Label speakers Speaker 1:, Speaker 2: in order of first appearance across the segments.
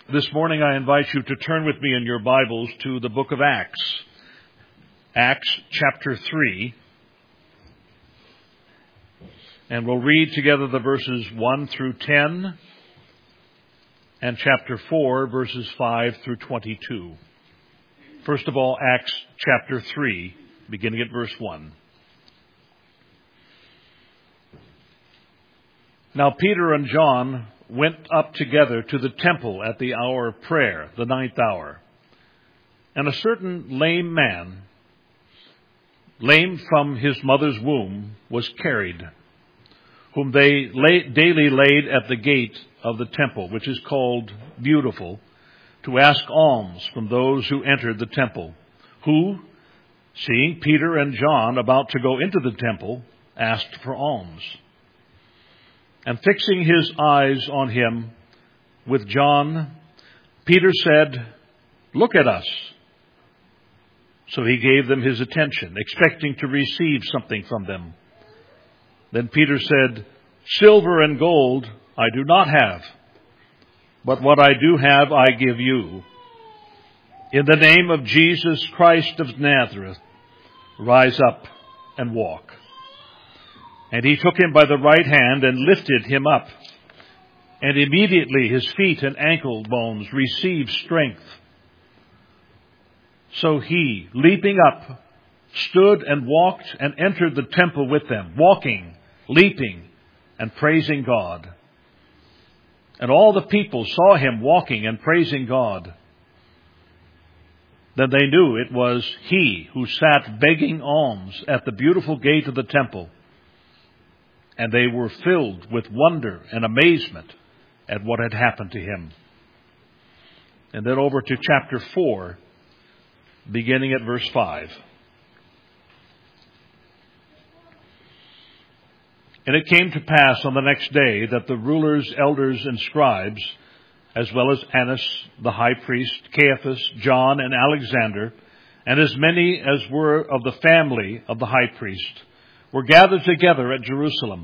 Speaker 1: This morning I invite you to turn with me in your Bibles to the book of Acts. Acts chapter 3. And we'll read together the verses 1 through 10 and chapter 4, verses 5 through 22. First of all, Acts chapter 3, beginning at verse 1. Now Peter and John went up together to the temple at the hour of prayer, the 9th hour. And a certain lame man, lame from his mother's womb, was carried, whom they daily laid at the gate of the temple, which is called Beautiful, to ask alms from those who entered the temple, who, seeing Peter and John about to go into the temple, asked for alms. And fixing his eyes on him with John, Peter said, "Look at us." So he gave them his attention, expecting to receive something from them. Then Peter said, "Silver and gold I do not have, but what I do have I give you. In the name of Jesus Christ of Nazareth, rise up and walk." And he took him by the right hand and lifted him up. And immediately his feet and ankle bones received strength. So he, leaping up, stood and walked and entered the temple with them, walking, leaping, and praising God. And all the people saw him walking and praising God. Then they knew it was he who sat begging alms at the beautiful gate of the temple. And they were filled with wonder and amazement at what had happened to him. And then over to chapter 4, beginning at verse 5. And it came to pass on the next day that the rulers, elders, and scribes, as well as Annas the high priest, Caiaphas, John, and Alexander, and as many as were of the family of the high priest, were gathered together at Jerusalem.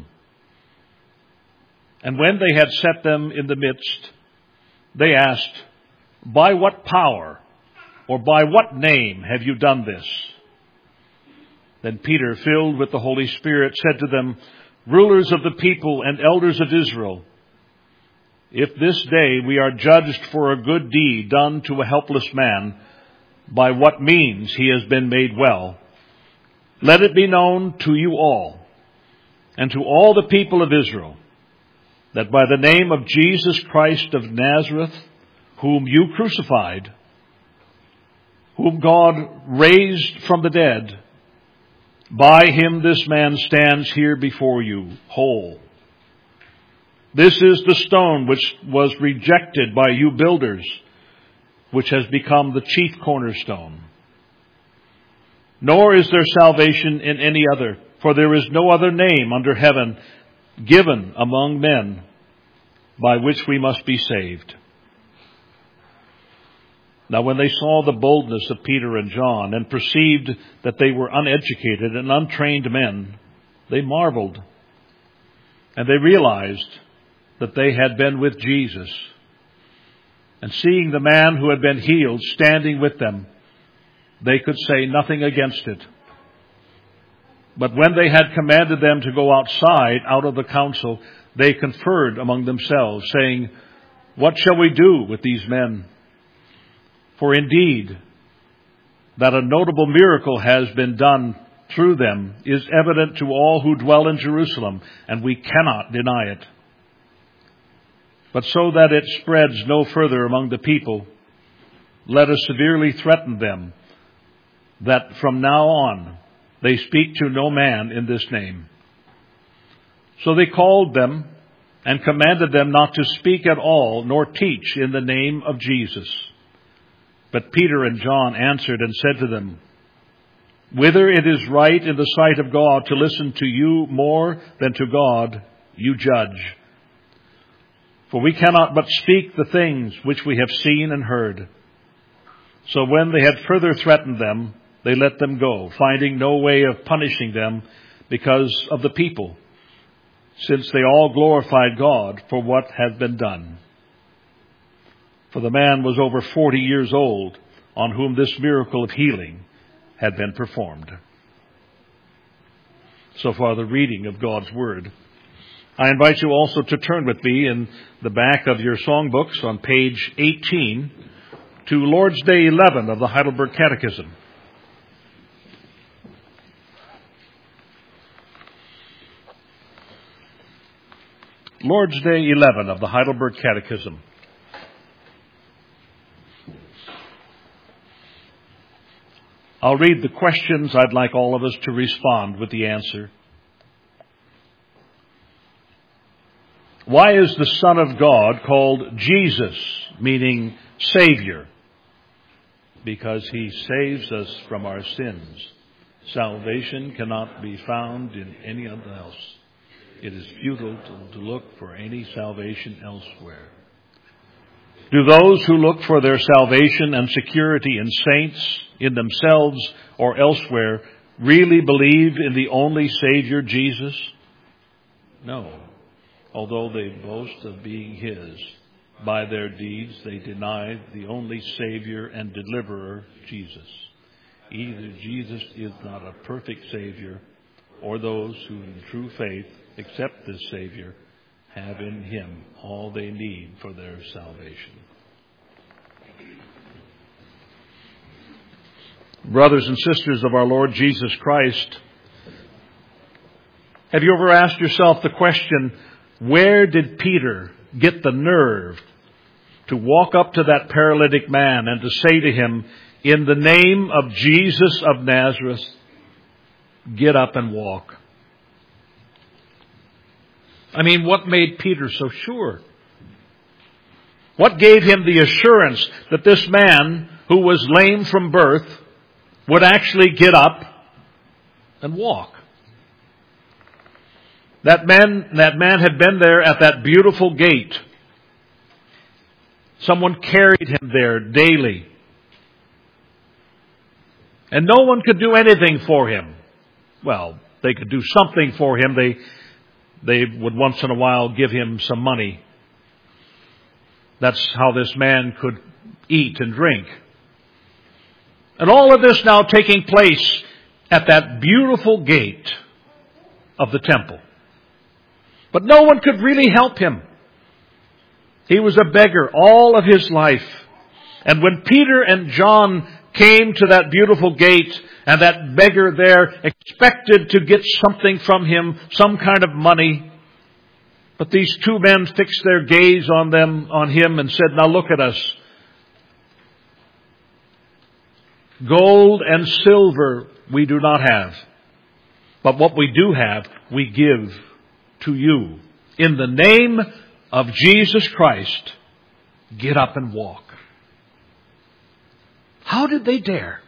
Speaker 1: And when they had set them in the midst, they asked, "By what power or by what name have you done this?" Then Peter, filled with the Holy Spirit, said to them, "Rulers of the people and elders of Israel, if this day we are judged for a good deed done to a helpless man, by what means he has been made well, let it be known to you all and to all the people of Israel that by the name of Jesus Christ of Nazareth, whom you crucified, whom God raised from the dead, by him this man stands here before you whole. This is the stone which was rejected by you builders, which has become the chief cornerstone. Nor is there salvation in any other, for there is no other name under heaven given among men by which we must be saved." Now when they saw the boldness of Peter and John and perceived that they were uneducated and untrained men, they marveled. And they realized that they had been with Jesus. And seeing the man who had been healed standing with them, they could say nothing against it. But when they had commanded them to go outside, out of the council, they conferred among themselves, saying, "What shall we do with these men? For indeed, that a notable miracle has been done through them is evident to all who dwell in Jerusalem, and we cannot deny it. But so that it spreads no further among the people, let us severely threaten them that from now on they speak to no man in this name." So they called them and commanded them not to speak at all, nor teach in the name of Jesus. But Peter and John answered and said to them, "Whether it is right in the sight of God to listen to you more than to God, you judge. For we cannot but speak the things which we have seen and heard." So when they had further threatened them, they let them go, finding no way of punishing them because of the people, since they all glorified God for what had been done. for the man was over 40 years old on whom this miracle of healing had been performed. So far, the reading of God's Word. I invite you also to turn with me in the back of your songbooks on page 18 to Lord's Day 11 of the Heidelberg Catechism. Lord's Day 11 of the Heidelberg Catechism. I'll read the questions. I'd like all of us to respond with the answer. Why is the Son of God called Jesus, meaning Savior? Because He saves us from our sins. Salvation cannot be found in any other else. It is futile to look for any salvation elsewhere. Do those who look for their salvation and security in saints, in themselves, or elsewhere, really believe in the only Savior, Jesus? No. Although they boast of being His, by their deeds they deny the only Savior and Deliverer, Jesus. Either Jesus is not a perfect Savior, or those who in true faith accept this Savior have in Him all they need for their salvation. Brothers and sisters of our Lord Jesus Christ, have you ever asked yourself the question, where did Peter get the nerve to walk up to that paralytic man and to say to him, in the name of Jesus of Nazareth, get up and walk? I mean, what made Peter so sure? What gave him the assurance that this man who was lame from birth would actually get up and walk? That man had been there at that beautiful gate. Someone carried him there daily. And no one could do anything for him. Well, they could do something for him. They would once in a while give him some money. That's how this man could eat and drink. And all of this now taking place at that beautiful gate of the temple. But no one could really help him. He was a beggar all of his life. And when Peter and John came to that beautiful gate, and that beggar there expected to get something from him, some kind of money, but these two men fixed their gaze on him and said, now look at us. Gold and silver we do not have, but what we do have, we give to you. In the name of Jesus Christ, get up and walk. How did they dare?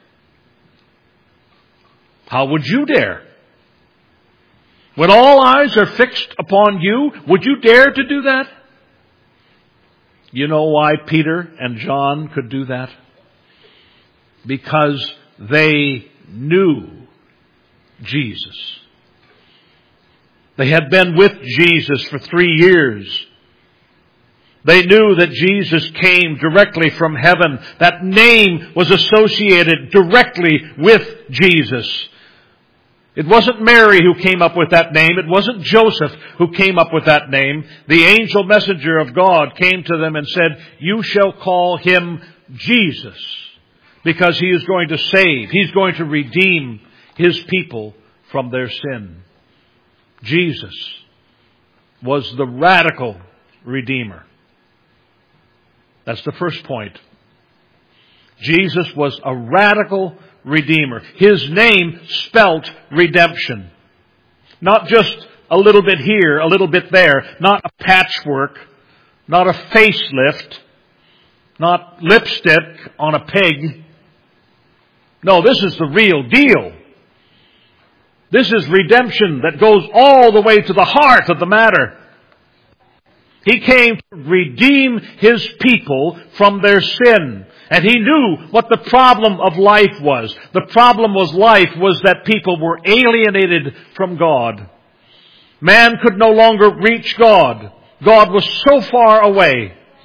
Speaker 1: How would you dare? When all eyes are fixed upon you, would you dare to do that? You know why Peter and John could do that? Because they knew Jesus. They had been with Jesus for 3 years. They knew that Jesus came directly from heaven. That name was associated directly with Jesus. It wasn't Mary who came up with that name. It wasn't Joseph who came up with that name. The angel messenger of God came to them and said, you shall call him Jesus, because he is going to save. He's going to redeem his people from their sin. Jesus was the radical Redeemer. That's the first point. Jesus was a radical Redeemer. His name spelt redemption. Not just a little bit here, a little bit there. Not a patchwork. Not a facelift. Not lipstick on a pig. No, this is the real deal. This is redemption that goes all the way to the heart of the matter. He came to redeem His people from their sin. And He knew what the problem of life was. The problem was that people were alienated from God. Man could no longer reach God. God was so far away.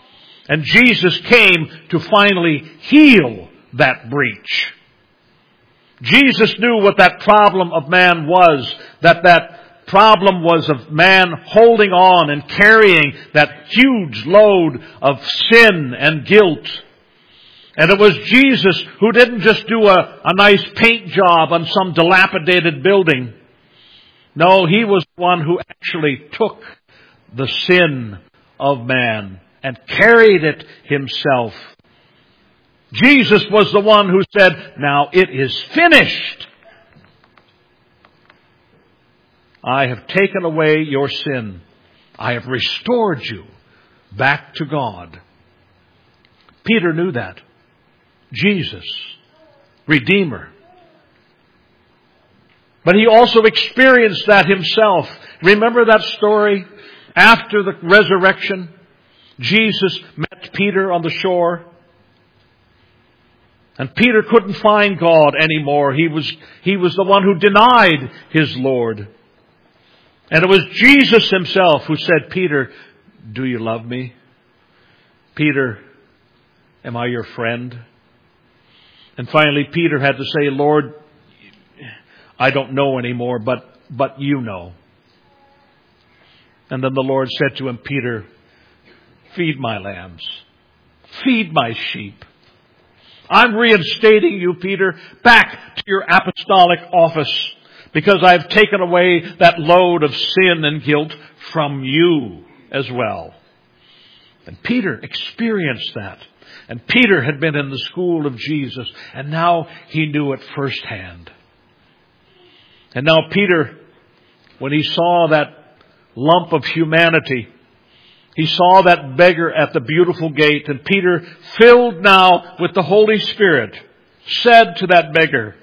Speaker 1: And Jesus came to finally heal that breach. Jesus knew what that problem of man was, that problem was of man holding on and carrying that huge load of sin and guilt. And it was Jesus who didn't just do a nice paint job on some dilapidated building. No, He was the one who actually took the sin of man and carried it Himself. Jesus was the one who said, "Now it is finished. I have taken away your sin. I have restored you back to God." Peter knew that. Jesus, Redeemer. But he also experienced that himself. Remember that story? After the resurrection, Jesus met Peter on the shore. And Peter couldn't find God anymore. He was the one who denied his Lord. And it was Jesus Himself who said, "Peter, do you love me? Peter, am I your friend?" And finally Peter had to say, "Lord, I don't know anymore, but you know." And then the Lord said to him, "Peter, feed my lambs. Feed my sheep. I'm reinstating you, Peter, back to your apostolic office because I've taken away that load of sin and guilt from you as well." And Peter experienced that. And Peter had been in the school of Jesus, and now he knew it firsthand. And now Peter, when he saw that lump of humanity, he saw that beggar at the beautiful gate, and Peter, filled now with the Holy Spirit, said to that beggar,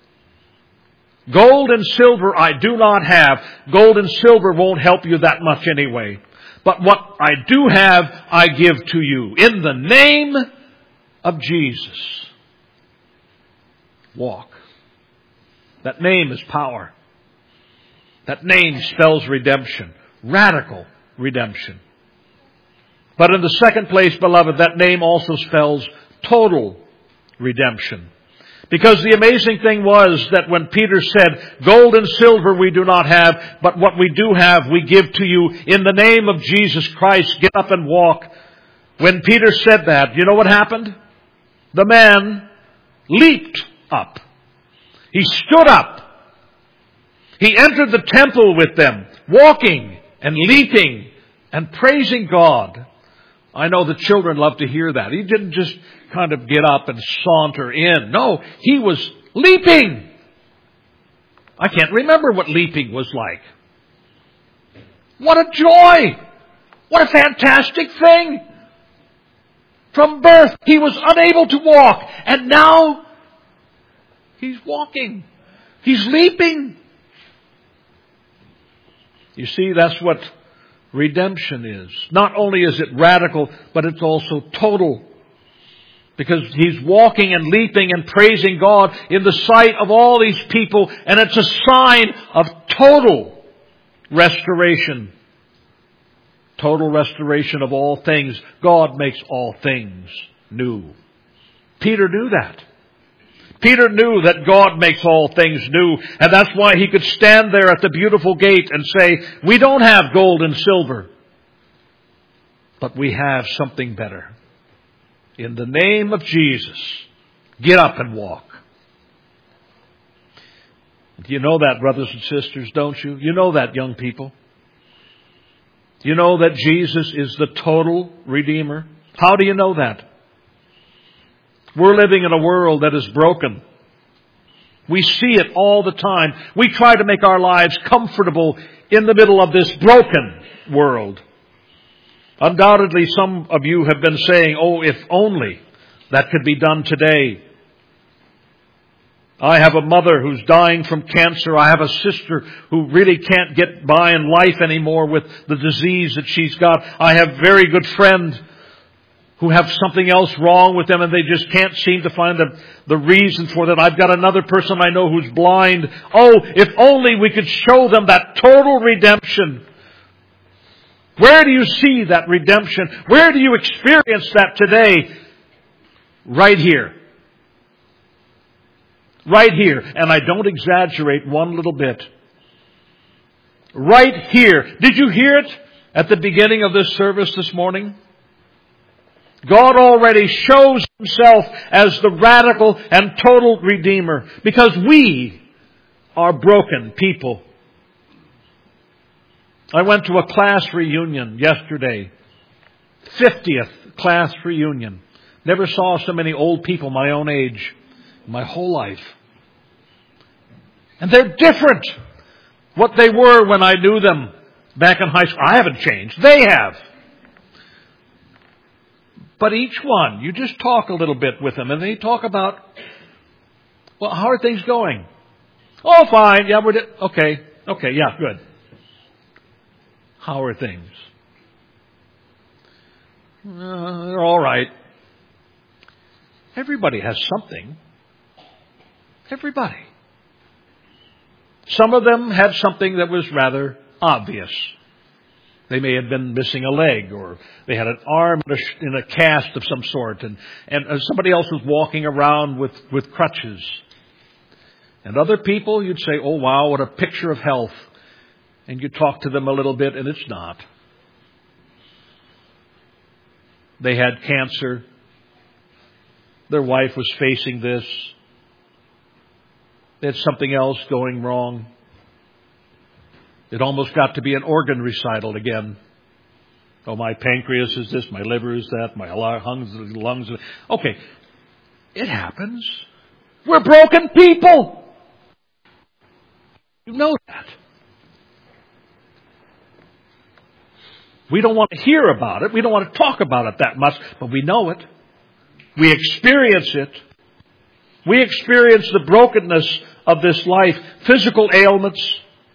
Speaker 1: "Gold and silver I do not have. Gold and silver won't help you that much anyway. But what I do have, I give to you. In the name of Jesus, walk." That name is power. That name spells redemption. Radical redemption. But in the second place, beloved, that name also spells total redemption. Because the amazing thing was that when Peter said, "Gold and silver we do not have, but what we do have we give to you in the name of Jesus Christ, get up and walk." When Peter said that, you know what happened? The man leaped up. He stood up. He entered the temple with them, walking and leaping and praising God. I know the children love to hear that. He didn't just kind of get up and saunter in. No, he was leaping. I can't remember what leaping was like. What a joy! What a fantastic thing! From birth, he was unable to walk, and now he's walking. He's leaping. You see, that's what redemption is. Not only is it radical, but it's also total. Because he's walking and leaping and praising God in the sight of all these people, and it's a sign of total restoration. Total restoration of all things. God makes all things new. Peter knew that. Peter knew that God makes all things new, and that's why he could stand there at the beautiful gate and say, "We don't have gold and silver, but we have something better. In the name of Jesus, get up and walk." You know that, brothers and sisters, don't you? You know that, young people. You know that Jesus is the total Redeemer. How do you know that? We're living in a world that is broken. We see it all the time. We try to make our lives comfortable in the middle of this broken world. Undoubtedly, some of you have been saying, "Oh, if only that could be done today. I have a mother who's dying from cancer. I have a sister who really can't get by in life anymore with the disease that she's got. I have very good friends who have something else wrong with them and they just can't seem to find the reason for that. I've got another person I know who's blind. Oh, if only we could show them that total redemption." Where do you see that redemption? Where do you experience that today? Right here. Right here. And I don't exaggerate one little bit. Right here. Did you hear it at the beginning of this service this morning? God already shows Himself as the radical and total Redeemer because we are broken people. I went to a class reunion yesterday. 50th class reunion. Never saw so many old people my own age in my whole life. And they're different. What they were when I knew them back in high school. I haven't changed. They have. But each one, you just talk a little bit with them and they talk about, well, how are things going? Oh, fine. Yeah, okay. Okay, yeah, good. How are things? They're all right. Everybody has something. Everybody. Some of them had something that was rather obvious. They may have been missing a leg, or they had an arm in a cast of some sort, and somebody else was walking around with crutches. And other people, you'd say, oh wow, what a picture of health. And you talk to them a little bit, and it's not. They had cancer. Their wife was facing this. They had something else going wrong. It almost got to be an organ recital again. Oh, my pancreas is this, my liver is that, my lungs. Okay, it happens. We're broken people. You know that. We don't want to hear about it. We don't want to talk about it that much, but we know it. We experience it. We experience the brokenness of this life. Physical ailments.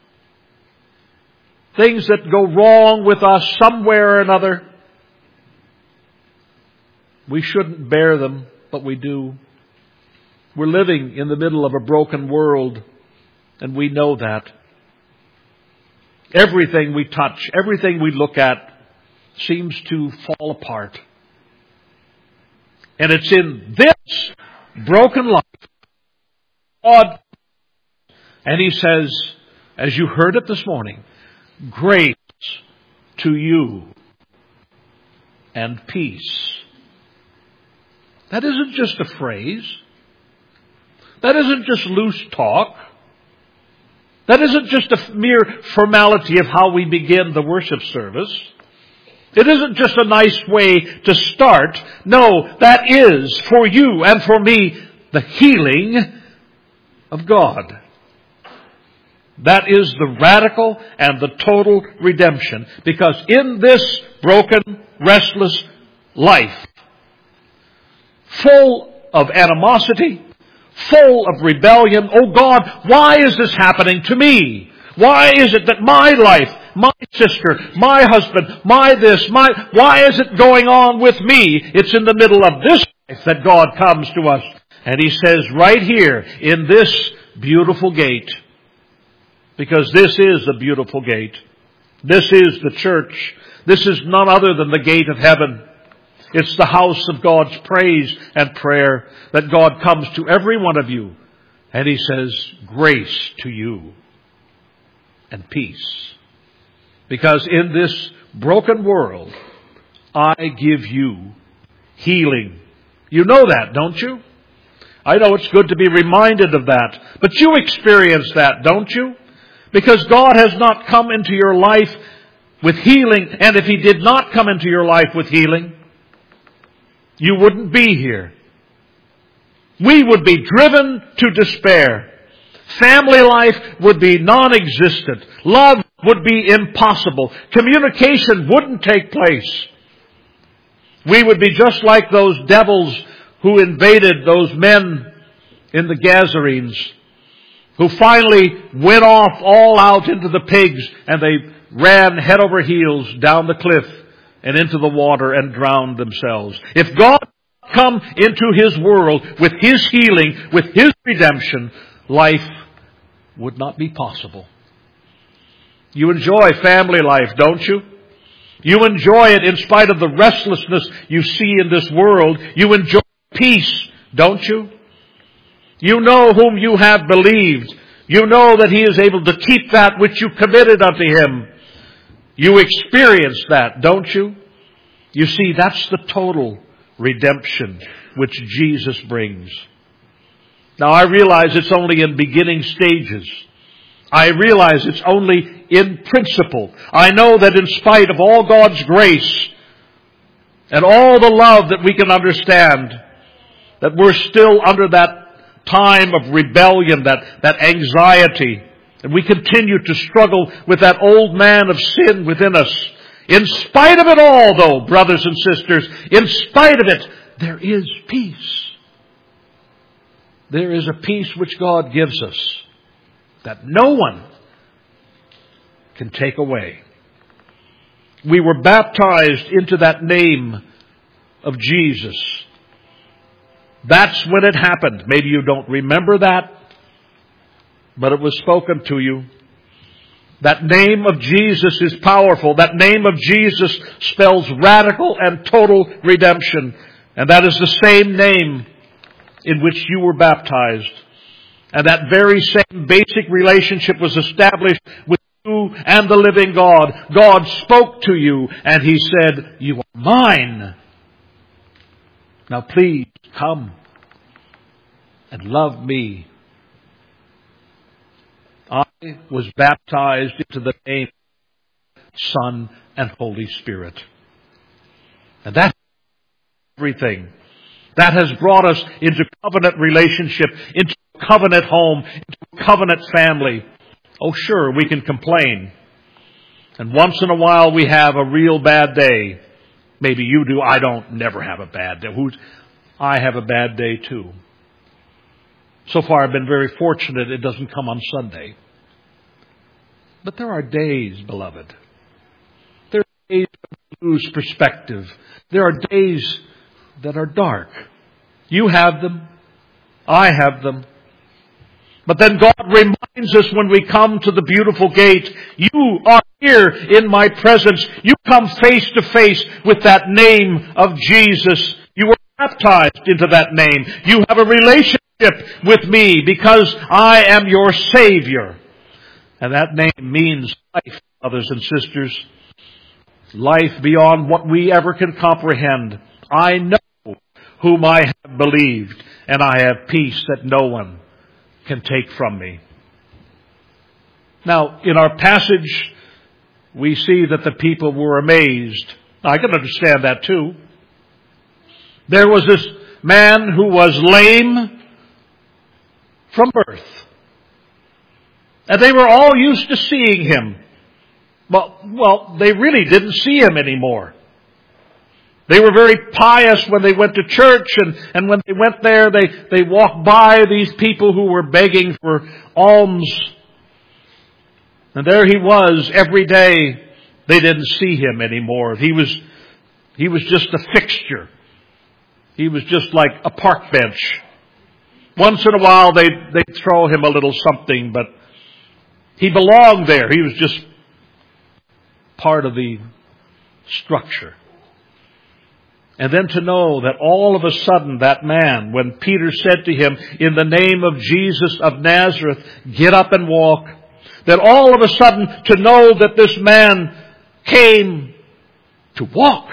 Speaker 1: Things that go wrong with us somewhere or another. We shouldn't bear them, but we do. We're living in the middle of a broken world, and we know that. Everything we touch, everything we look at seems to fall apart. And it's in this broken life, God, and He says, as you heard it this morning, grace to you and peace. That isn't just a phrase. That isn't just loose talk. That isn't just a mere formality of how we begin the worship service. It isn't just a nice way to start. No, that is for you and for me the healing of God. That is the radical and the total redemption. Because in this broken, restless life, full of animosity, full of rebellion, oh God, why is this happening to me? Why is it that my life, my sister, my husband, why is it going on with me? It's in the middle of this life that God comes to us. And He says right here, in this beautiful gate, because this is the beautiful gate. This is the church. This is none other than the gate of heaven. It's the house of God's praise and prayer that God comes to every one of you. And He says, grace to you and peace. Because in this broken world, I give you healing. You know that, don't you? I know it's good to be reminded of that. But you experience that, don't you? Because God has not come into your life with healing. And if He did not come into your life with healing, you wouldn't be here. We would be driven to despair. Family life would be non-existent. Love would be impossible. Communication wouldn't take place. We would be just like those devils who invaded those men in the Gadarenes, who finally went off all out into the pigs, and they ran head over heels down the cliff and into the water and drowned themselves. If God had come into His world with His healing, with His redemption, life would not be possible. You enjoy family life, don't you? You enjoy it in spite of the restlessness you see in this world. You enjoy peace, don't you? You know whom you have believed. You know that He is able to keep that which you committed unto Him. You experience that, don't you? You see, that's the total redemption which Jesus brings. Now, I realize it's only in beginning stages. I realize it's only in principle. I know that in spite of all God's grace and all the love that we can understand, that we're still under that time of rebellion, that anxiety, and we continue to struggle with that old man of sin within us. In spite of it all, though, brothers and sisters, in spite of it, there is peace. There is a peace which God gives us that no one can take away. We were baptized into that name of Jesus. That's when it happened. Maybe you don't remember that, but it was spoken to you. That name of Jesus is powerful. That name of Jesus spells radical and total redemption. And that is the same name in which you were baptized. And that very same basic relationship was established with you and the living God. God spoke to you and He said, "You are mine. Now please come and love me." I was baptized into the name of Son and Holy Spirit. And that's everything. That has brought us into covenant relationship, into a covenant home, into a covenant family. Oh, sure, we can complain. And once in a while we have a real bad day. Maybe you do. I don't never have a bad day. I have a bad day too. So far I've been very fortunate it doesn't come on Sunday. But there are days, beloved. There are days that we lose perspective. There are days that are dark. You have them. I have them. But then God reminds us when we come to the beautiful gate, you are here in my presence. You come face to face with that name of Jesus. You were baptized into that name. You have a relationship with me because I am your Savior. And that name means life, brothers and sisters. Life beyond what we ever can comprehend. I know whom I have believed, and I have peace that no one can take from me. Now, in our passage, we see that the people were amazed. I can understand that too. There was this man who was lame from birth. And they were all used to seeing him. Well, they really didn't see him anymore. They were very pious when they went to church, and when they went there, they walked by these people who were begging for alms. And there he was every day. They didn't see him anymore. He was just a fixture. He was just like a park bench. Once in a while they'd throw him a little something, but he belonged there. He was just part of the structure. And then to know that all of a sudden that man, when Peter said to him, "In the name of Jesus of Nazareth, get up and walk," that all of a sudden to know that this man came to walk.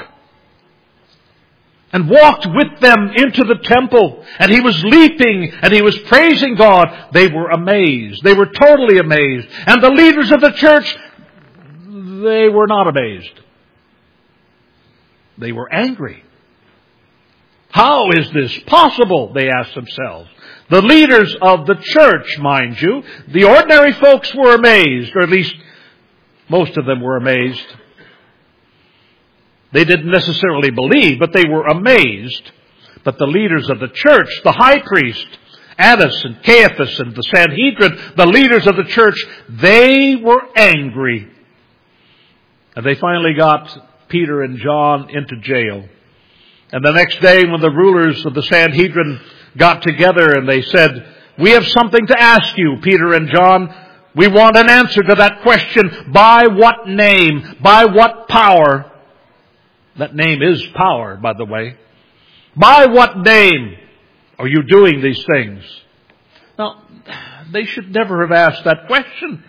Speaker 1: And walked with them into the temple. And he was leaping and he was praising God. They were amazed. They were totally amazed. And the leaders of the church, they were not amazed. They were angry. How is this possible? They asked themselves. The leaders of the church, mind you, the ordinary folks were amazed, or at least most of them were amazed. They didn't necessarily believe, but they were amazed. But the leaders of the church, the high priest, Annas and Caiaphas and the Sanhedrin, the leaders of the church, they were angry. And they finally got Peter and John into jail. And the next day when the rulers of the Sanhedrin got together and they said, "We have something to ask you, Peter and John. We want an answer to that question. By what name? By what power That name is power, by the way. By what name are you doing these things? Now, they should never have asked that question.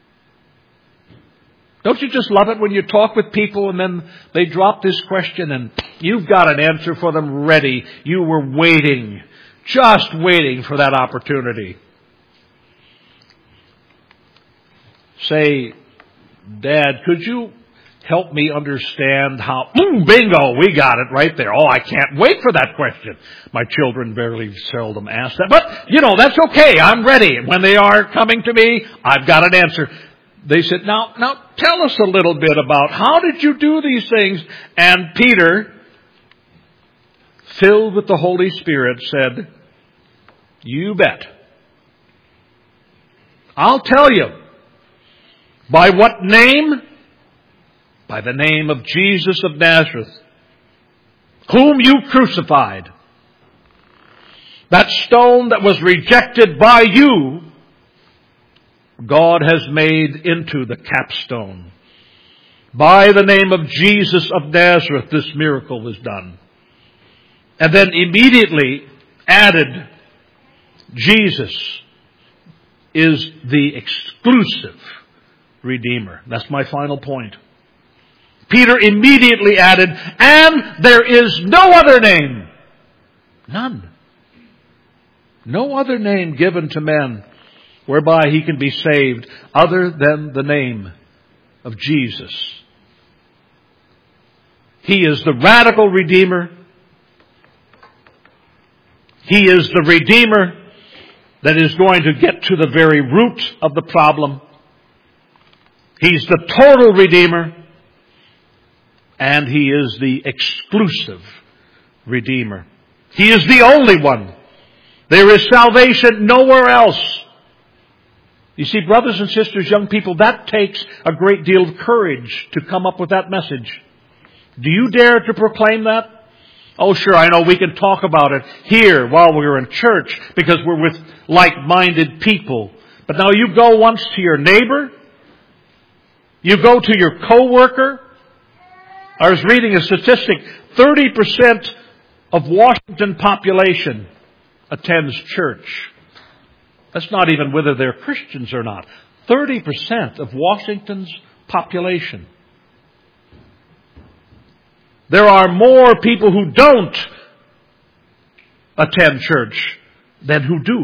Speaker 1: Don't you just love it when you talk with people and then they drop this question and you've got an answer for them ready? You were waiting, just waiting for that opportunity. Say, Dad, could you help me understand how... bingo, we got it right there. Oh, I can't wait for that question. My children very seldom ask that. But, that's okay. I'm ready. When they are coming to me, I've got an answer. They said, now tell us a little bit about how did you do these things? And Peter, filled with the Holy Spirit, said, you bet. I'll tell you. By what name? By the name of Jesus of Nazareth, whom you crucified. That stone that was rejected by you, God has made into the capstone. By the name of Jesus of Nazareth, this miracle was done. And then immediately added, Jesus is the exclusive Redeemer. That's my final point. Peter immediately added, and there is no other name. None. No other name given to men whereby he can be saved other than the name of Jesus. He is the radical Redeemer. He is the Redeemer that is going to get to the very root of the problem. He's the total Redeemer. And He is the exclusive Redeemer. He is the only one. There is salvation nowhere else. You see, brothers and sisters, young people, that takes a great deal of courage to come up with that message. Do you dare to proclaim that? Oh, sure, I know we can talk about it here while we're in church because we're with like-minded people. But now you go once to your neighbor. You go to your coworker. I was reading a statistic. 30% of Washington population attends church. That's not even whether they're Christians or not. 30% of Washington's population. There are more people who don't attend church than who do.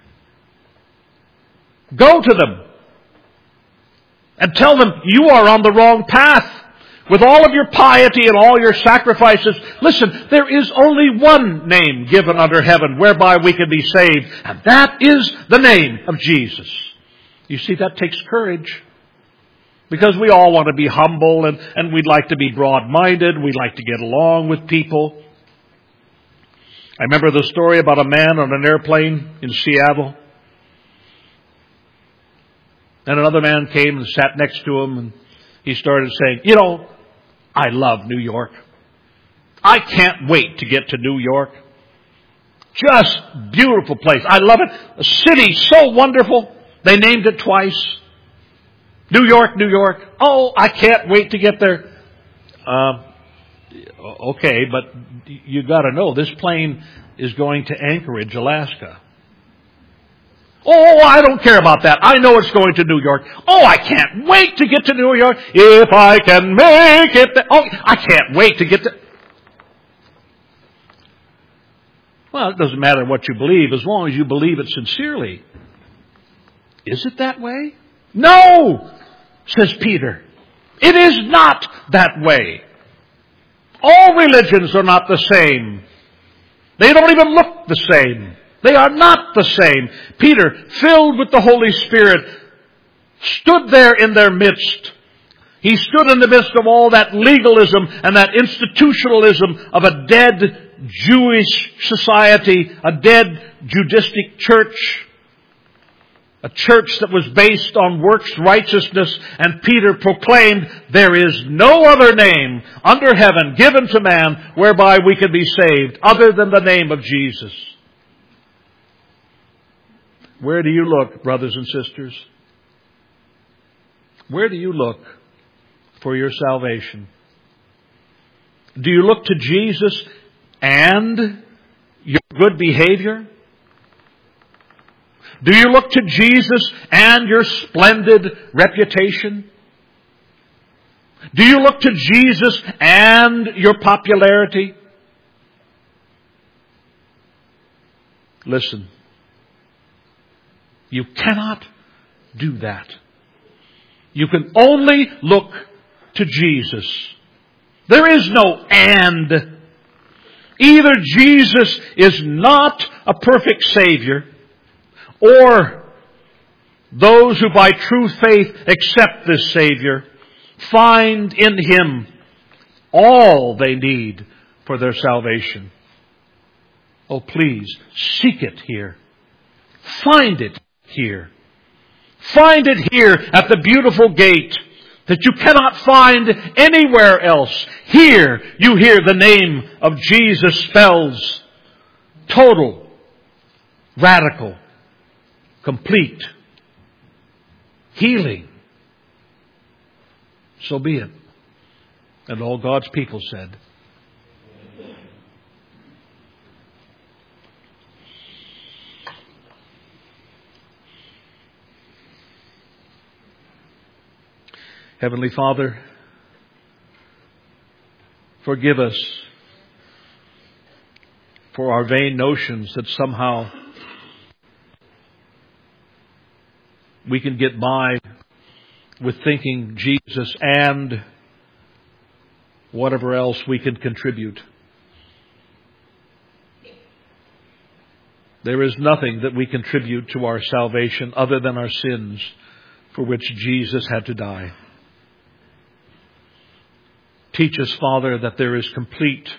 Speaker 1: Go to them and tell them you are on the wrong path. With all of your piety and all your sacrifices, listen, there is only one name given under heaven whereby we can be saved, and that is the name of Jesus. You see, that takes courage. Because we all want to be humble and we'd like to be broad-minded. We'd like to get along with people. I remember the story about a man on an airplane in Seattle. And another man came and sat next to him and he started saying, I love New York. I can't wait to get to New York. Just beautiful place. I love it. A city so wonderful. They named it twice. New York, New York. Oh, I can't wait to get there. Okay, but you got to know this plane is going to Anchorage, Alaska. Oh, I don't care about that. I know it's going to New York. Oh, I can't wait to get to New York. If I can make it there. Oh, I can't wait to get to... Well, it doesn't matter what you believe as long as you believe it sincerely. Is it that way? No, says Peter. It is not that way. All religions are not the same. They don't even look the same. They are not the same. Peter, filled with the Holy Spirit, stood there in their midst. He stood in the midst of all that legalism and that institutionalism of a dead Jewish society, a dead Judaistic church, a church that was based on works righteousness. And Peter proclaimed, there is no other name under heaven given to man whereby we can be saved other than the name of Jesus. Where do you look, brothers and sisters? Where do you look for your salvation? Do you look to Jesus and your good behavior? Do you look to Jesus and your splendid reputation? Do you look to Jesus and your popularity? Listen, you cannot do that. You can only look to Jesus. There is no and. Either Jesus is not a perfect Savior, or those who by true faith accept this Savior find in Him all they need for their salvation. Oh, please, seek it here. Find it here. Find it here at the beautiful gate that you cannot find anywhere else. Here you hear the name of Jesus spells total, radical, complete, healing. So be it. And all God's people said, Heavenly Father, forgive us for our vain notions that somehow we can get by with thinking Jesus and whatever else we can contribute. There is nothing that we contribute to our salvation other than our sins for which Jesus had to die. Teach us, Father, that there is complete,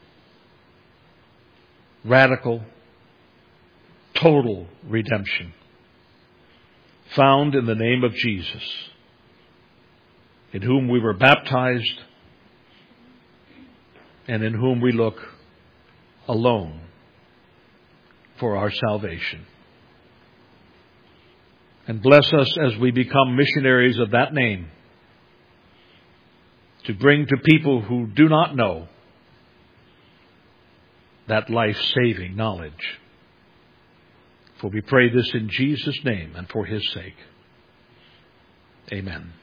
Speaker 1: radical, total redemption found in the name of Jesus, in whom we were baptized and in whom we look alone for our salvation. And bless us as we become missionaries of that name, to bring to people who do not know that life-saving knowledge. For we pray this in Jesus' name and for His sake. Amen.